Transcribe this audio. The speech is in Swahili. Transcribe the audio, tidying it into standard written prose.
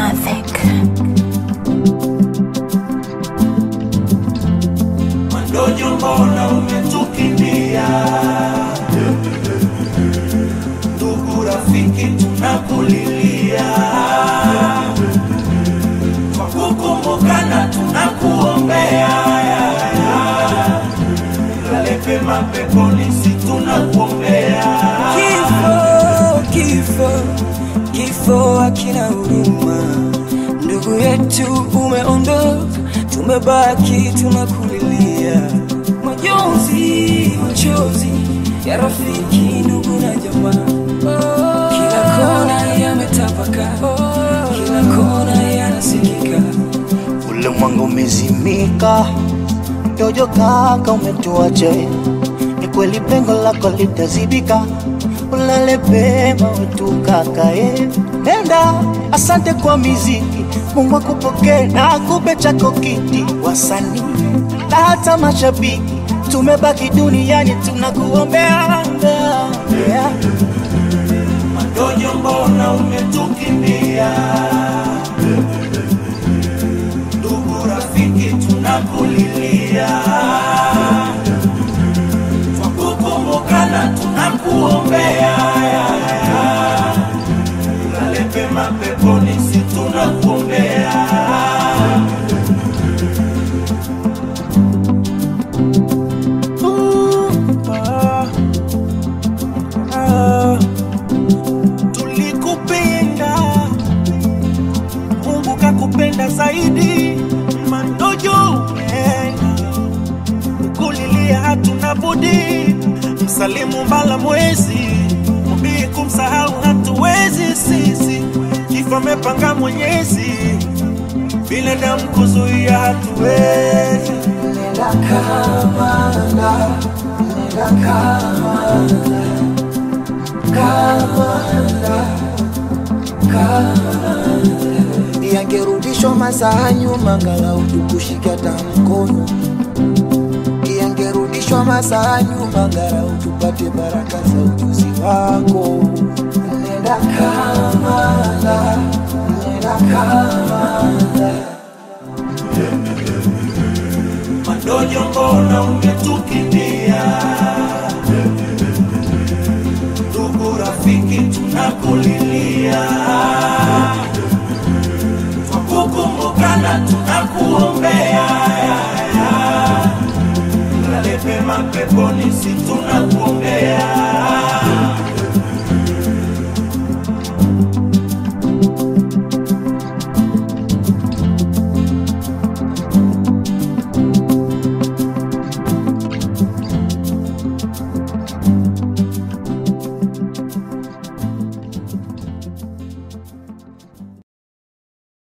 Mavic. Mandojo mbona umetukimbia? Ndugu rafiki tunakulilia, kwa kukumbukana tunakuombea. Lale pema peponi si tunakuombea. Kifo hakina huruma. Ndugu yetu umeondoka, tumebaki tunakulilia. Machozi ya rafiki, ndugu na jamaa. Kila kona yametapaka, kila kona yanasikika. Ule mwanga umezimika, Dojo kaka umetuacha. Ni kweli pengo lako litazibika, ulale pema wetu kaka. Nenda, asante kwa miziki, Mungu akupokee na akupe chako kiti. Wasanii na hata mashabiki, tumebaki duniani tunakuombea. Mandojo mbona umetukimbia? Ndugu rafiki tunakulilia, kwa kukumbukana tunakuombea. Lale pema peponi si tunakuombea. Tulikupenda, Mungu kakupenda zaidi. Mandojo kukulilia hatuna budi. Msalimu mbala mwezi, mwambie kumsahau hatuwezi sisi. Kifo amepanga Mwenyezi, binadamu kuzuia hatuwezi. Nenda Kamanda, nenda Kamanda. Yangerudishwa masaa nyuma, angalau tukushike hata mkono. Yangerudishwa masaa nyuma, angalau tupate baraka za ujuzi wako. Nenda Kamanda, nenda Kamanda. Mandojo mbona umetukimbia? Ndugu rafiki tunakulilia, kwa kukumbukana tunakuombea. Lale pema peponi si tunakuombea.